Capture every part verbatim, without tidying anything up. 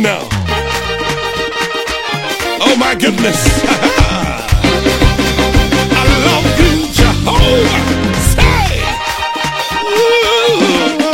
now. Oh my goodness. I love you, Jehovah. Say. Ooh.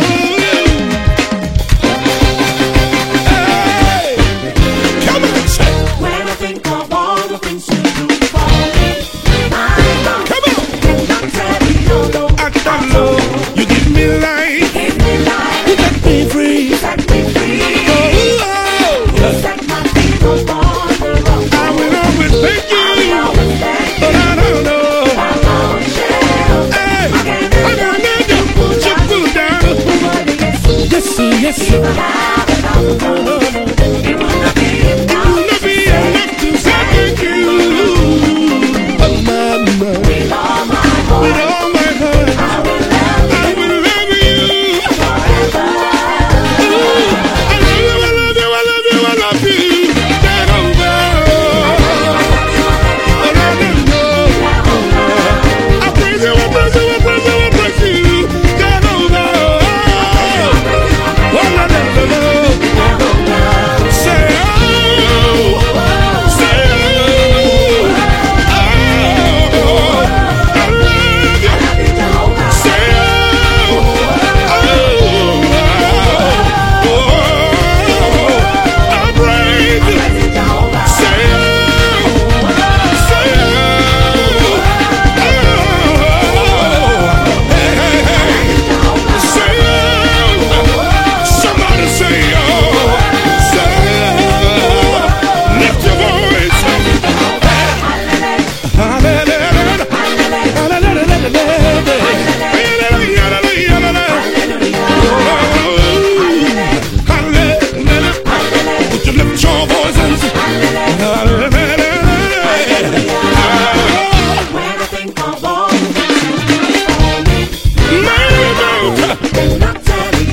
Hey. Come on, say. When I think of all the things you do for me, I know. Come on. Cannot tell you no. I don't know. You give me life. Give me life. You set me free. Set me free. Oh, You set my feet on the road. I will always thank you. But I don't know. Hey, I don't know you. Put your foot down. Yes, sir, yes, sir. It will not be enough to say thank you. Oh, my, my. With all my heart, With all my heart, I will love I will love you. you forever. Ooh, I love you, I love you, I love you, I love you. Jehovah. But I don't know. I praise you, I praise you, I praise you, I praise you. Jehovah. Oh, la, la, la, la. Say, oh. Say, oh. Oh, I love you. Say, oh. Oh, oh, I praise you. Say, oh. Say, oh. Oh, hey, hey, hey. Say, oh. Somebody say, oh. Say, oh. Lift your voice. Hallelujah. Would you lift your voice and say, When I think of all the things you do for me, cannot tell you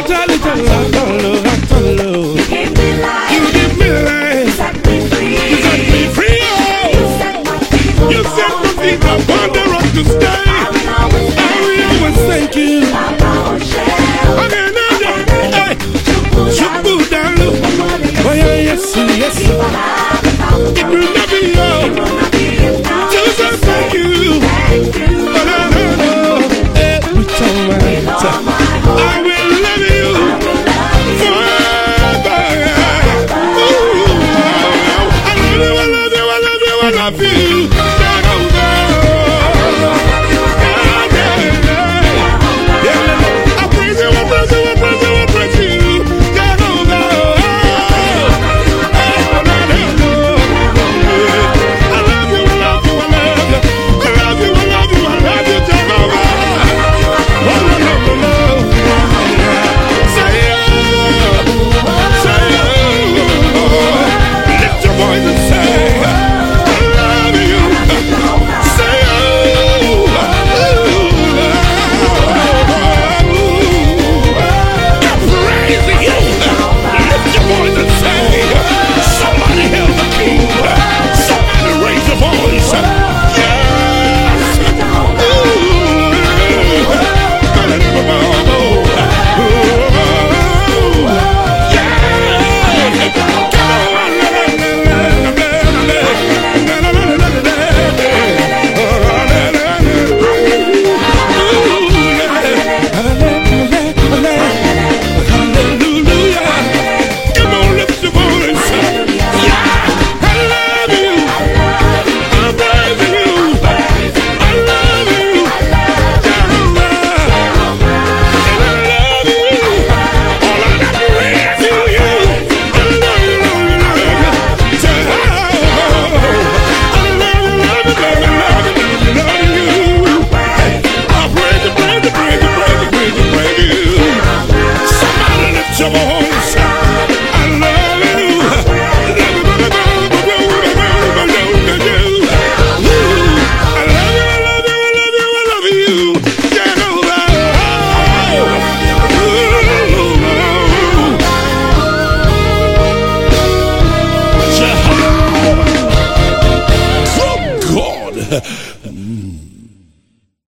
give me life. you give me life, Set me free. you set me free, You oh. set my feet on You the set my feet upon the rock to stay. I will always I will always thank you. Papa Shell. Okay, now, hey, Shubu Dalu. Oh yeah, yes, yes. It will not be all. Just say thank you. But I don't know every time I